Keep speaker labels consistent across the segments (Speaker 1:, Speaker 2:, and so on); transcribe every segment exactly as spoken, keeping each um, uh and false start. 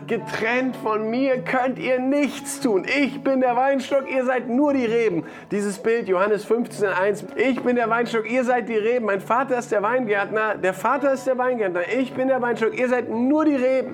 Speaker 1: getrennt von mir könnt ihr nichts tun. Ich bin der Weinstock, ihr seid nur die Reben. Dieses Bild, Johannes fünfzehn eins. Ich bin der Weinstock, ihr seid die Reben. Mein Vater ist der Weingärtner, der Vater ist der Weingärtner. Ich bin der Weinstock, ihr seid nur die Reben.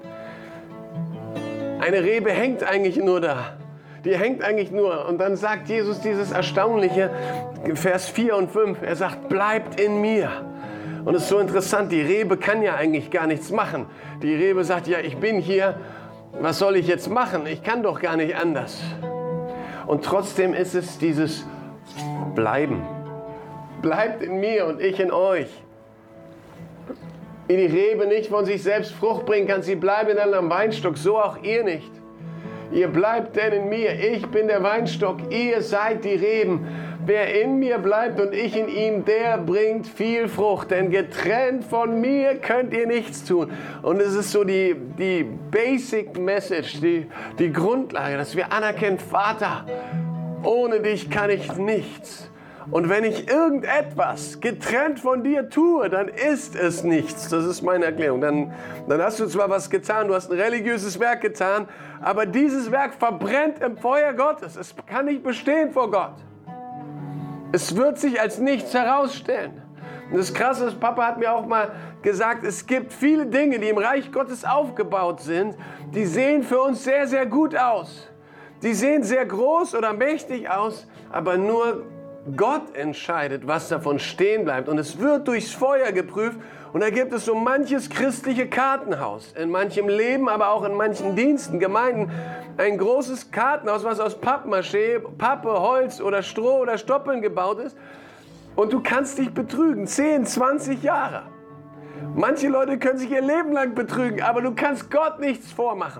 Speaker 1: Eine Rebe hängt eigentlich nur da. Die hängt eigentlich nur. Und dann sagt Jesus dieses Erstaunliche, Vers vier und fünf. Er sagt, bleibt in mir. Und es ist so interessant, die Rebe kann ja eigentlich gar nichts machen. Die Rebe sagt, ja, ich bin hier, was soll ich jetzt machen? Ich kann doch gar nicht anders. Und trotzdem ist es dieses Bleiben. Bleibt in mir und ich in euch. Wie die Rebe nicht von sich selbst Frucht bringen kann, sie bleiben dann am Weinstock, so auch ihr nicht. Ihr bleibt denn in mir, ich bin der Weinstock, ihr seid die Reben. Wer in mir bleibt und ich in ihm, der bringt viel Frucht. Denn getrennt von mir könnt ihr nichts tun. Und es ist so die, die Basic Message, die, die Grundlage, dass wir anerkennen, Vater, ohne dich kann ich nichts. Und wenn ich irgendetwas getrennt von dir tue, dann ist es nichts. Das ist meine Erklärung. Dann, dann hast du zwar was getan, du hast ein religiöses Werk getan, aber dieses Werk verbrennt im Feuer Gottes. Es kann nicht bestehen vor Gott. Es wird sich als nichts herausstellen. Und das Krasse ist, Papa hat mir auch mal gesagt, es gibt viele Dinge, die im Reich Gottes aufgebaut sind, die sehen für uns sehr, sehr gut aus. Die sehen sehr groß oder mächtig aus, aber nur Gott entscheidet, was davon stehen bleibt. Und es wird durchs Feuer geprüft. Und da gibt es so manches christliche Kartenhaus. In manchem Leben, aber auch in manchen Diensten, Gemeinden. Ein großes Kartenhaus, was aus Pappmaché, Pappe, Holz oder Stroh oder Stoppeln gebaut ist. Und du kannst dich betrügen. zehn, zwanzig Jahre. Manche Leute können sich ihr Leben lang betrügen, aber du kannst Gott nichts vormachen.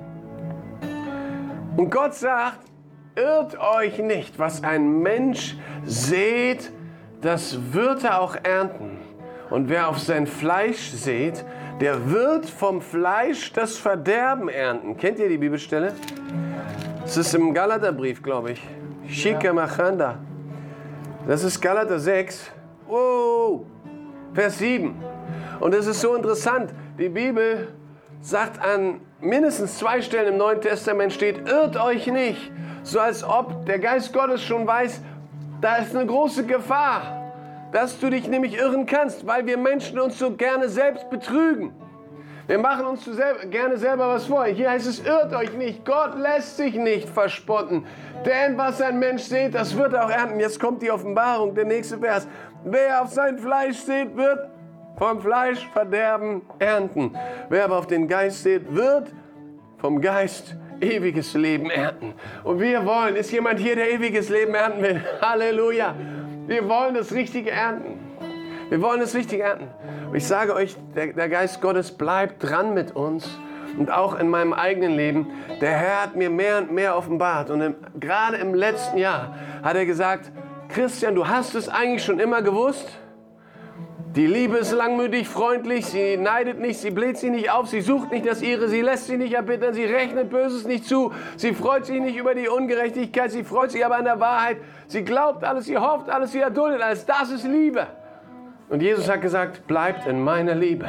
Speaker 1: Und Gott sagt, irrt euch nicht, was ein Mensch sät, das wird er auch ernten. Und wer auf sein Fleisch sät, der wird vom Fleisch das Verderben ernten. Kennt ihr die Bibelstelle? Das ist im Galaterbrief, glaube ich. Shika Machanda. Das ist Galater sechs. Wow. Vers sieben. Und es ist so interessant. Die Bibel sagt an mindestens zwei Stellen im Neuen Testament steht, irrt euch nicht. So als ob der Geist Gottes schon weiß, da ist eine große Gefahr, dass du dich nämlich irren kannst, weil wir Menschen uns so gerne selbst betrügen. Wir machen uns so selber, gerne selber was vor. Hier heißt es, irrt euch nicht, Gott lässt sich nicht verspotten. Denn was ein Mensch sät, das wird er auch ernten. Jetzt kommt die Offenbarung, der nächste Vers. Wer auf sein Fleisch sät, wird vom Fleisch Verderben ernten. Wer aber auf den Geist sät, wird vom Geist ewiges Leben ernten. Und wir wollen, ist jemand hier, der ewiges Leben ernten will? Halleluja. Wir wollen das Richtige ernten. Wir wollen das Richtige ernten. Und ich sage euch, der, der Geist Gottes bleibt dran mit uns. Und auch in meinem eigenen Leben. Der Herr hat mir mehr und mehr offenbart. Und im, gerade im letzten Jahr hat er gesagt, Christian, du hast es eigentlich schon immer gewusst. Die Liebe ist langmütig, freundlich, sie neidet nicht, sie bläht sich nicht auf, sie sucht nicht das Ihre, sie lässt sich nicht erbittern, sie rechnet Böses nicht zu, sie freut sich nicht über die Ungerechtigkeit, sie freut sich aber an der Wahrheit, sie glaubt alles, sie hofft alles, sie erduldet alles, das ist Liebe. Und Jesus hat gesagt, bleibt in meiner Liebe.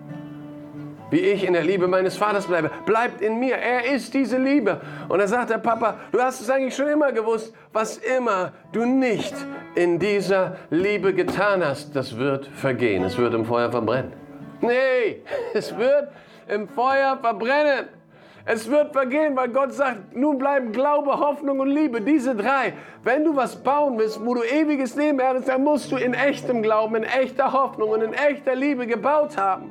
Speaker 1: Wie ich in der Liebe meines Vaters bleibe. Bleibt in mir. Er ist diese Liebe. Und da sagt der Papa, du hast es eigentlich schon immer gewusst, was immer du nicht in dieser Liebe getan hast, das wird vergehen. Es wird im Feuer verbrennen. Nee, es wird im Feuer verbrennen. Es wird vergehen, weil Gott sagt, nun bleiben Glaube, Hoffnung und Liebe. Diese drei. Wenn du was bauen willst, wo du ewiges Leben erdest, dann musst du in echtem Glauben, in echter Hoffnung und in echter Liebe gebaut haben.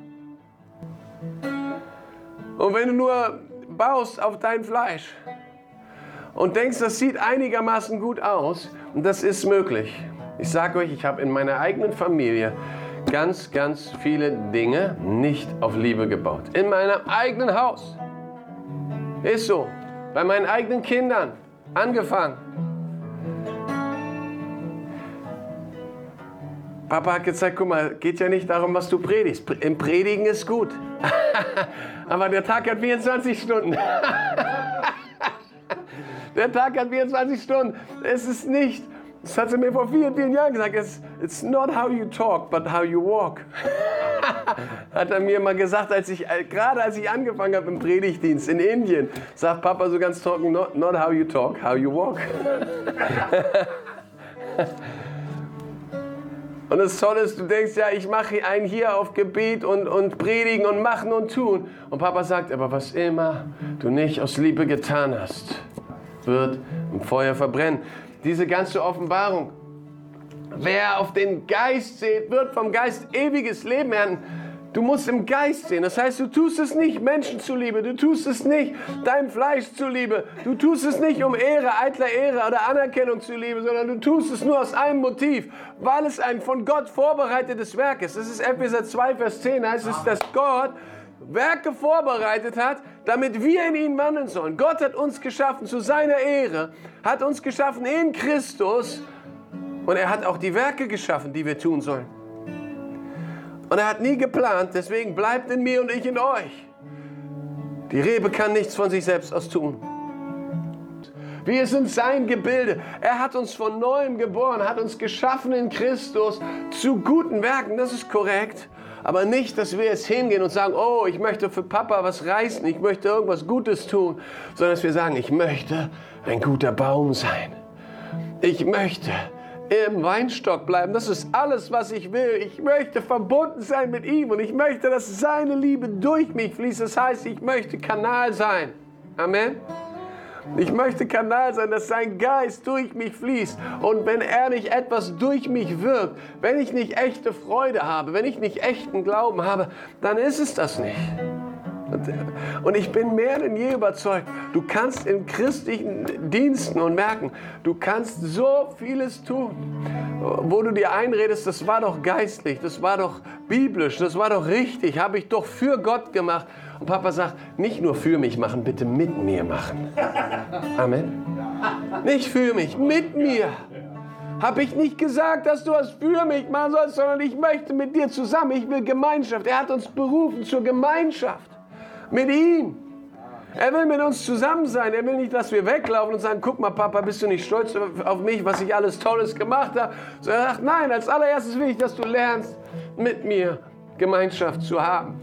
Speaker 1: Und wenn du nur baust auf dein Fleisch und denkst, das sieht einigermaßen gut aus, und das ist möglich. Ich sage euch, ich habe in meiner eigenen Familie ganz, ganz viele Dinge nicht auf Liebe gebaut. In meinem eigenen Haus. Ist so. Bei meinen eigenen Kindern. Angefangen. Papa hat gezeigt, guck mal, geht ja nicht darum, was du predigst. Im Predigen ist gut. Aber der Tag hat vierundzwanzig Stunden. Der Tag hat vierundzwanzig Stunden. Es ist nicht, das hat sie mir vor vielen, vielen Jahren gesagt, it's, it's not how you talk, but how you walk. Hat er mir mal gesagt, als ich, gerade als ich angefangen habe im Predigtdienst in Indien, sagt Papa so ganz trocken, not, not how you talk, how you walk. Und das Tolle ist, du denkst, ja, ich mache einen hier auf Gebet und, und predigen und machen und tun. Und Papa sagt, aber was immer du nicht aus Liebe getan hast, wird im Feuer verbrennen. Diese ganze Offenbarung. Wer auf den Geist sieht, wird vom Geist ewiges Leben ernten. Du musst im Geist sehen. Das heißt, du tust es nicht Menschen zuliebe. Du tust es nicht deinem Fleisch zuliebe. Du tust es nicht um Ehre, eitler Ehre oder Anerkennung zuliebe, sondern du tust es nur aus einem Motiv, weil es ein von Gott vorbereitetes Werk ist. Das ist Epheser zwei, Vers zehn, heißt es, dass Gott Werke vorbereitet hat, damit wir in ihn wandeln sollen. Gott hat uns geschaffen zu seiner Ehre, hat uns geschaffen in Christus und er hat auch die Werke geschaffen, die wir tun sollen. Und er hat nie geplant, deswegen bleibt in mir und ich in euch. Die Rebe kann nichts von sich selbst aus tun. Wir sind sein Gebilde. Er hat uns von Neuem geboren, hat uns geschaffen in Christus zu guten Werken. Das ist korrekt. Aber nicht, dass wir jetzt hingehen und sagen, oh, ich möchte für Papa was reißen, ich möchte irgendwas Gutes tun, sondern dass wir sagen, ich möchte ein guter Baum sein. Ich möchte im Weinstock bleiben. Das ist alles, was ich will. Ich möchte verbunden sein mit ihm und ich möchte, dass seine Liebe durch mich fließt. Das heißt, ich möchte Kanal sein. Amen. Ich möchte Kanal sein, dass sein Geist durch mich fließt. Und wenn er nicht etwas durch mich wirkt, wenn ich nicht echte Freude habe, wenn ich nicht echten Glauben habe, dann ist es das nicht. Und ich bin mehr denn je überzeugt, du kannst in christlichen Diensten und merken, du kannst so vieles tun, wo du dir einredest, das war doch geistlich, das war doch biblisch, das war doch richtig, habe ich doch für Gott gemacht. Und Papa sagt, nicht nur für mich machen, bitte mit mir machen. Amen. Nicht für mich, mit mir. Habe ich nicht gesagt, dass du was für mich machen sollst, sondern ich möchte mit dir zusammen, ich will Gemeinschaft. Er hat uns berufen zur Gemeinschaft. Mit ihm. Er will mit uns zusammen sein. Er will nicht, dass wir weglaufen und sagen, guck mal, Papa, bist du nicht stolz auf mich, was ich alles Tolles gemacht habe? So, er sagt, nein, als allererstes will ich, dass du lernst, mit mir Gemeinschaft zu haben.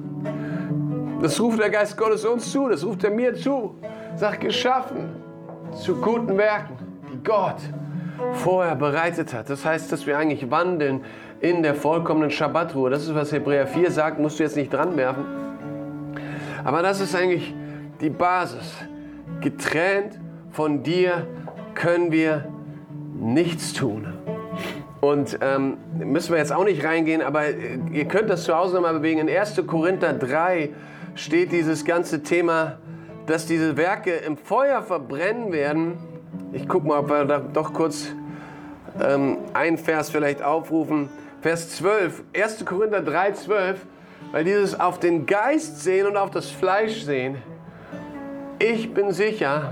Speaker 1: Das ruft der Geist Gottes uns zu, das ruft er mir zu. Sagt, geschaffen zu guten Werken, die Gott vorher bereitet hat. Das heißt, dass wir eigentlich wandeln in der vollkommenen Schabbatruhe. Das ist, was Hebräer vier sagt, musst du jetzt nicht dran werfen. Aber das ist eigentlich die Basis. Getrennt von dir können wir nichts tun. Und ähm, müssen wir jetzt auch nicht reingehen, aber ihr könnt das zu Hause nochmal bewegen. In erster Korinther drei steht dieses ganze Thema, dass diese Werke im Feuer verbrennen werden. Ich gucke mal, ob wir da doch kurz ähm, einen Vers vielleicht aufrufen. Vers zwölf, erster Korinther drei, zwölf. Weil dieses auf den Geist sehen und auf das Fleisch sehen, ich bin sicher,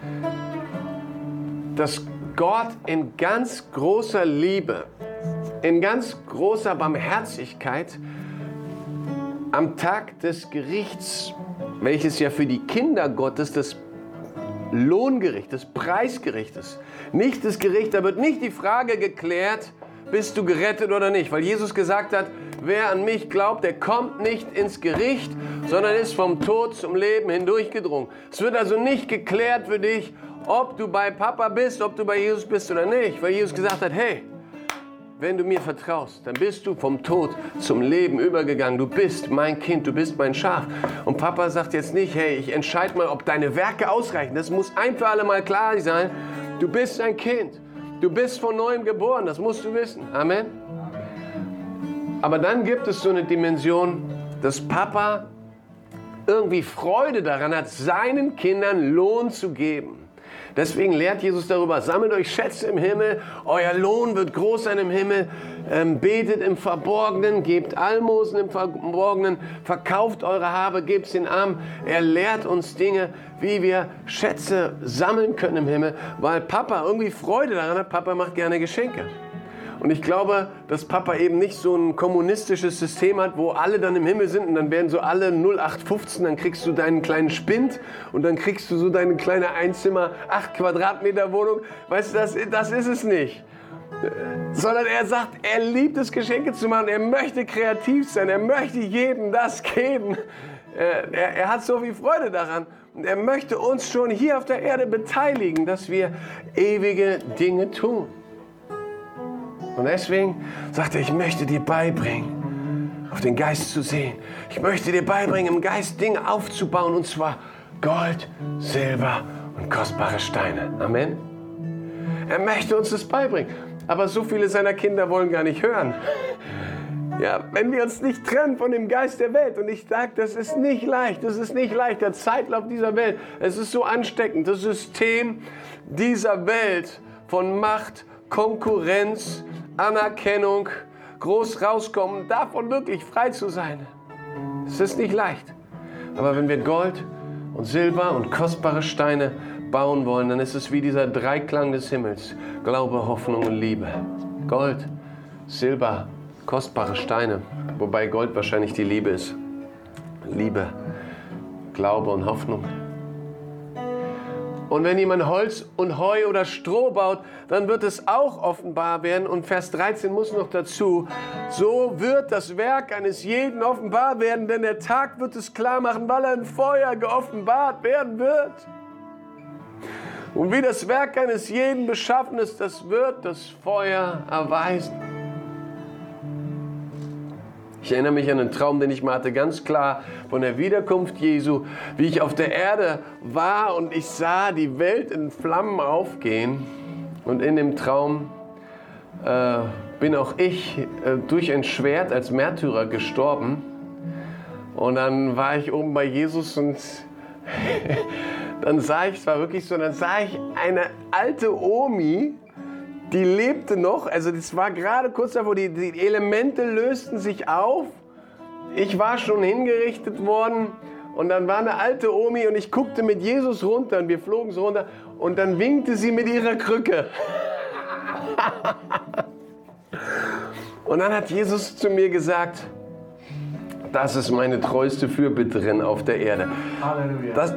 Speaker 1: dass Gott in ganz großer Liebe, in ganz großer Barmherzigkeit am Tag des Gerichts, welches ja für die Kinder Gottes das Lohngericht, das Preisgericht ist, nicht das Gericht, da wird nicht die Frage geklärt, bist du gerettet oder nicht? Weil Jesus gesagt hat, wer an mich glaubt, der kommt nicht ins Gericht, sondern ist vom Tod zum Leben hindurchgedrungen. Es wird also nicht geklärt für dich, ob du bei Papa bist, ob du bei Jesus bist oder nicht. Weil Jesus gesagt hat, hey, wenn du mir vertraust, dann bist du vom Tod zum Leben übergegangen. Du bist mein Kind, du bist mein Schaf. Und Papa sagt jetzt nicht, hey, ich entscheide mal, ob deine Werke ausreichen. Das muss ein für alle Mal klar sein. Du bist ein Kind. Du bist von Neuem geboren, das musst du wissen. Amen. Aber dann gibt es so eine Dimension, dass Papa irgendwie Freude daran hat, seinen Kindern Lohn zu geben. Deswegen lehrt Jesus darüber, sammelt euch Schätze im Himmel, euer Lohn wird groß sein im Himmel, ähm, betet im Verborgenen, gebt Almosen im Verborgenen, verkauft eure Habe, gebt es den Armen. Er lehrt uns Dinge, wie wir Schätze sammeln können im Himmel, weil Papa irgendwie Freude daran hat. Papa macht gerne Geschenke. Und ich glaube, dass Papa eben nicht so ein kommunistisches System hat, wo alle dann im Himmel sind und dann werden so alle null acht fünfzehn, dann kriegst du deinen kleinen Spind und dann kriegst du so deine kleine Einzimmer, acht Quadratmeter Wohnung. Weißt du, das, das ist es nicht. sondern er sagt, er liebt es, Geschenke zu machen. Er möchte kreativ sein. Er möchte jedem das geben. Er, er, er hat so viel Freude daran. Und er möchte uns schon hier auf der Erde beteiligen, dass wir ewige Dinge tun. Und deswegen sagt er, ich möchte dir beibringen, auf den Geist zu sehen. Ich möchte dir beibringen, im Geist Dinge aufzubauen, und zwar Gold, Silber und kostbare Steine. Amen. Er möchte uns das beibringen. Aber so viele seiner Kinder wollen gar nicht hören. Ja, wenn wir uns nicht trennen von dem Geist der Welt, und ich sage, das ist nicht leicht, das ist nicht leicht, der Zeitlauf dieser Welt, es ist so ansteckend, das System dieser Welt von Macht, Konkurrenz, Anerkennung, groß rauskommen, davon wirklich frei zu sein. Es ist nicht leicht. Aber wenn wir Gold und Silber und kostbare Steine bauen wollen, dann ist es wie dieser Dreiklang des Himmels. Glaube, Hoffnung und Liebe. Gold, Silber, kostbare Steine. Wobei Gold wahrscheinlich die Liebe ist. Liebe, Glaube und Hoffnung. Und wenn jemand Holz und Heu oder Stroh baut, dann wird es auch offenbar werden. Und Vers dreizehn muss noch dazu. So wird das Werk eines jeden offenbar werden, denn der Tag wird es klar machen, weil er in Feuer geoffenbart werden wird. Und wie das Werk eines jeden beschaffen ist, das wird das Feuer erweisen. Ich erinnere mich an einen Traum, den ich mal hatte, ganz klar von der Wiederkunft Jesu, wie ich auf der Erde war und ich sah die Welt in Flammen aufgehen. Und in dem Traum äh, bin auch ich äh, durch ein Schwert als Märtyrer gestorben. Und dann war ich oben bei Jesus und dann sah ich, es war wirklich so, dann sah ich eine alte Omi, die lebte noch, also das war gerade kurz davor, die, die Elemente lösten sich auf. Ich war schon hingerichtet worden und dann war eine alte Omi und ich guckte mit Jesus runter und wir flogen so runter und dann winkte sie mit ihrer Krücke. Und dann hat Jesus zu mir gesagt, das ist meine treueste Fürbitterin auf der Erde. Halleluja. Das,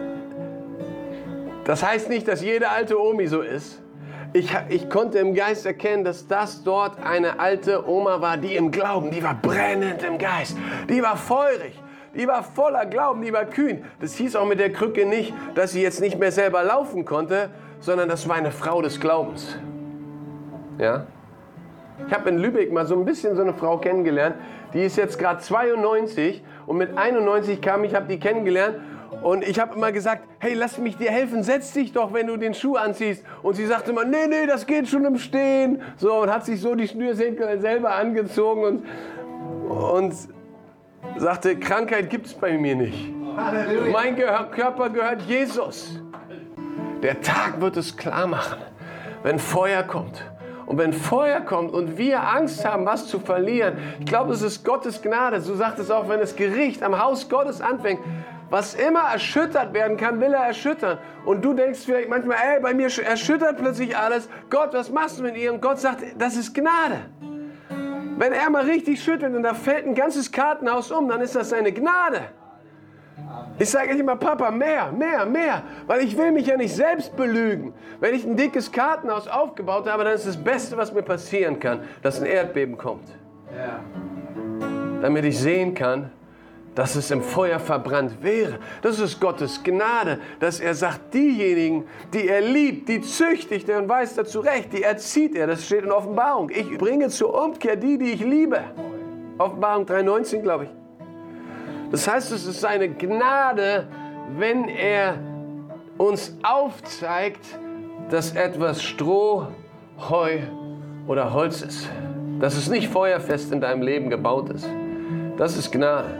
Speaker 1: das heißt nicht, dass jede alte Omi so ist. Ich, ich konnte im Geist erkennen, dass das dort eine alte Oma war, die im Glauben, die war brennend im Geist, die war feurig, die war voller Glauben, die war kühn. Das hieß auch mit der Krücke nicht, dass sie jetzt nicht mehr selber laufen konnte, sondern das war eine Frau des Glaubens. Ja? Ich habe in Lübeck mal so ein bisschen so eine Frau kennengelernt, die ist jetzt gerade zweiundneunzig und mit einundneunzig kam ich, habe die kennengelernt. Und ich habe immer gesagt, hey, lass mich dir helfen, setz dich doch, wenn du den Schuh anziehst. Und sie sagte immer, nee, nee, das geht schon im Stehen. So, und hat sich so die Schnürsenkel selber angezogen und, und sagte, Krankheit gibt es bei mir nicht. Halleluja. Mein Gehör, Körper gehört Jesus. Der Tag wird es klar machen, wenn Feuer kommt. Und wenn Feuer kommt und wir Angst haben, was zu verlieren, ich glaube, es ist Gottes Gnade. So sagt es auch, wenn das Gericht am Haus Gottes anfängt. Was immer erschüttert werden kann, will er erschüttern. Und du denkst vielleicht manchmal, ey, bei mir erschüttert plötzlich alles. Gott, was machst du mit ihr? Und Gott sagt, das ist Gnade. Wenn er mal richtig schüttelt und da fällt ein ganzes Kartenhaus um, dann ist das seine Gnade. Ich sage nicht immer, Papa, mehr, mehr, mehr. Weil ich will mich ja nicht selbst belügen. Wenn ich ein dickes Kartenhaus aufgebaut habe, dann ist das Beste, was mir passieren kann, dass ein Erdbeben kommt. Ja. Damit ich sehen kann, dass es im Feuer verbrannt wäre. Das ist Gottes Gnade, dass er sagt, diejenigen, die er liebt, die züchtigt er und weist er zurecht, die erzieht er. Das steht in Offenbarung. Ich bringe zur Umkehr die, die ich liebe. Offenbarung drei neunzehn, glaube ich. Das heißt, es ist seine Gnade, wenn er uns aufzeigt, dass etwas Stroh, Heu oder Holz ist. Dass es nicht feuerfest in deinem Leben gebaut ist. Das ist Gnade.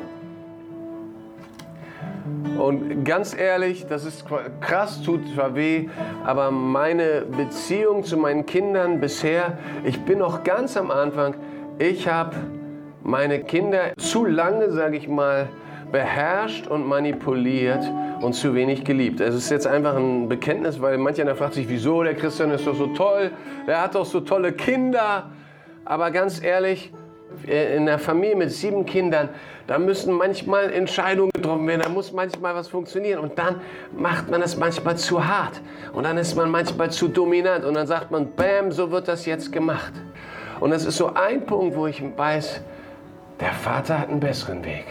Speaker 1: Und ganz ehrlich, das ist krass, tut zwar weh, aber meine Beziehung zu meinen Kindern bisher, ich bin noch ganz am Anfang, ich habe meine Kinder zu lange, sage ich mal, beherrscht und manipuliert und zu wenig geliebt. Es ist jetzt einfach ein Bekenntnis, weil manch einer fragt sich, wieso, der Christian ist doch so toll, der hat doch so tolle Kinder. Aber ganz ehrlich, in der Familie mit sieben Kindern, da müssen manchmal Entscheidungen getroffen werden, da muss manchmal was funktionieren und dann macht man es manchmal zu hart und dann ist man manchmal zu dominant und dann sagt man, bam, so wird das jetzt gemacht. Und das ist so ein Punkt, wo ich weiß, der Vater hat einen besseren Weg.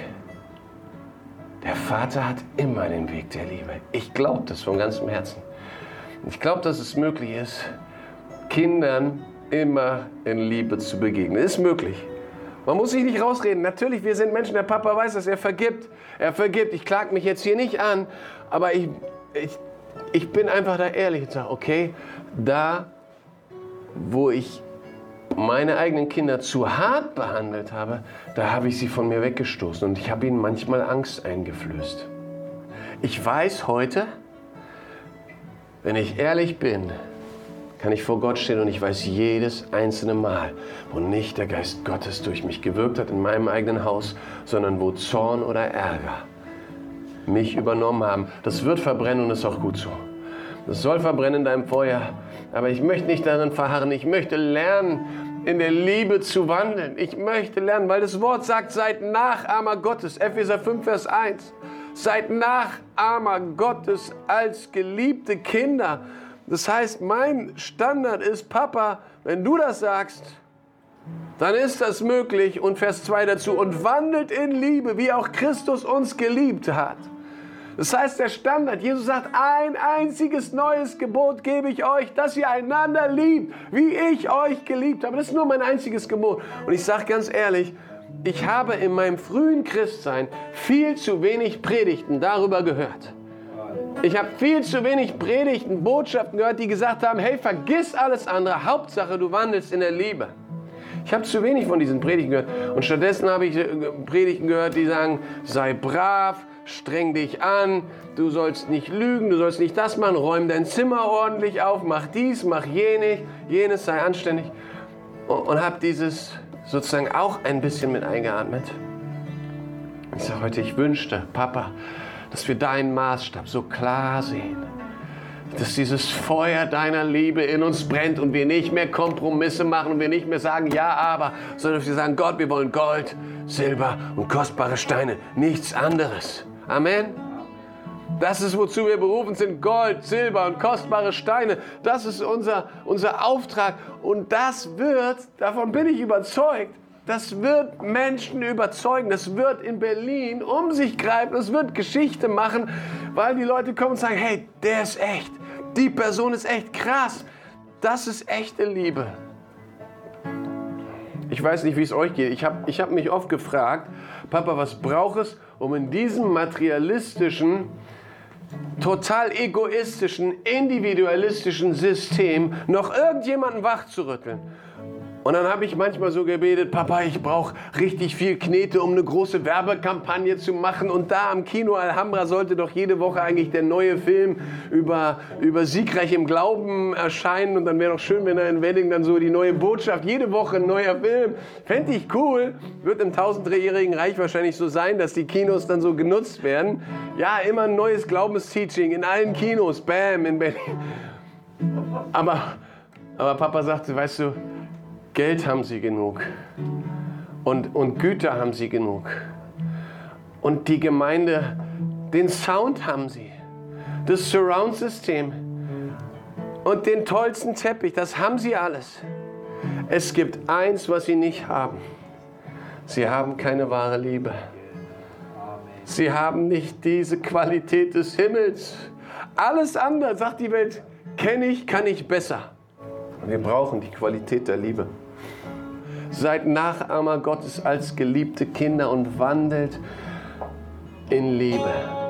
Speaker 1: Der Vater hat immer den Weg der Liebe. Ich glaube das von ganzem Herzen. Ich glaube, dass es möglich ist, Kindern immer in Liebe zu begegnen. Ist möglich. Man muss sich nicht rausreden. Natürlich, wir sind Menschen, der Papa weiß das, er vergibt. Er vergibt. Ich klage mich jetzt hier nicht an, aber ich, ich, ich bin einfach da ehrlich und sage, okay, da, wo ich meine eigenen Kinder zu hart behandelt habe, da habe ich sie von mir weggestoßen und ich habe ihnen manchmal Angst eingeflößt. Ich weiß heute, wenn ich ehrlich bin, kann ich vor Gott stehen und ich weiß jedes einzelne Mal, wo nicht der Geist Gottes durch mich gewirkt hat in meinem eigenen Haus, sondern wo Zorn oder Ärger mich übernommen haben. Das wird verbrennen und ist auch gut so. Das soll verbrennen in deinem Feuer, aber ich möchte nicht darin verharren. Ich möchte lernen, in der Liebe zu wandeln. Ich möchte lernen, weil das Wort sagt, seid Nachahmer Gottes. Epheser fünf, Vers eins. Seid Nachahmer Gottes als geliebte Kinder. Das heißt, mein Standard ist, Papa, wenn du das sagst, dann ist das möglich. Und Vers zwei dazu, und wandelt in Liebe, wie auch Christus uns geliebt hat. Das heißt, der Standard, Jesus sagt, ein einziges neues Gebot gebe ich euch, dass ihr einander liebt, wie ich euch geliebt habe. Das ist nur mein einziges Gebot. Und ich sage ganz ehrlich, ich habe in meinem frühen Christsein viel zu wenig Predigten darüber gehört. Ich habe viel zu wenig Predigten, Botschaften gehört, die gesagt haben, hey, vergiss alles andere, Hauptsache du wandelst in der Liebe. Ich habe zu wenig von diesen Predigten gehört. Und stattdessen habe ich Predigten gehört, die sagen, sei brav, streng dich an, du sollst nicht lügen, du sollst nicht das machen, räum dein Zimmer ordentlich auf, mach dies, mach jenes, jenes, sei anständig. Und, und habe dieses sozusagen auch ein bisschen mit eingeatmet. Ich sage heute, ich wünschte, Papa, dass wir deinen Maßstab so klar sehen, dass dieses Feuer deiner Liebe in uns brennt und wir nicht mehr Kompromisse machen und wir nicht mehr sagen, ja, aber, sondern dass wir sagen, Gott, wir wollen Gold, Silber und kostbare Steine, nichts anderes. Amen. Das ist, wozu wir berufen sind, Gold, Silber und kostbare Steine. Das ist unser, unser Auftrag und das wird, davon bin ich überzeugt, das wird Menschen überzeugen, das wird in Berlin um sich greifen, das wird Geschichte machen, weil die Leute kommen und sagen, hey, der ist echt, die Person ist echt krass, das ist echte Liebe. Ich weiß nicht, wie es euch geht, ich habe ich hab mich oft gefragt, Papa, was braucht es, um in diesem materialistischen, total egoistischen, individualistischen System noch irgendjemanden wachzurütteln? Und dann habe ich manchmal so gebetet, Papa, ich brauche richtig viel Knete, um eine große Werbekampagne zu machen. Und da am Kino Alhambra sollte doch jede Woche eigentlich der neue Film über, über siegreich im Glauben erscheinen. Und dann wäre doch schön, wenn er in Wedding dann so die neue Botschaft, jede Woche ein neuer Film. Fände ich cool. Wird im tausendjährigen Reich wahrscheinlich so sein, dass die Kinos dann so genutzt werden. Ja, immer ein neues Glaubensteaching in allen Kinos. Bam, in Berlin. Aber, aber Papa sagte, weißt du, Geld haben sie genug und, und Güter haben sie genug und die Gemeinde, den Sound haben sie, das Surround-System und den tollsten Teppich, das haben sie alles. Es gibt eins, was sie nicht haben. Sie haben keine wahre Liebe. Sie haben nicht diese Qualität des Himmels. Alles andere, sagt die Welt, kenne ich, kann ich besser. Wir brauchen die Qualität der Liebe. Seid Nachahmer Gottes als geliebte Kinder und wandelt in Liebe.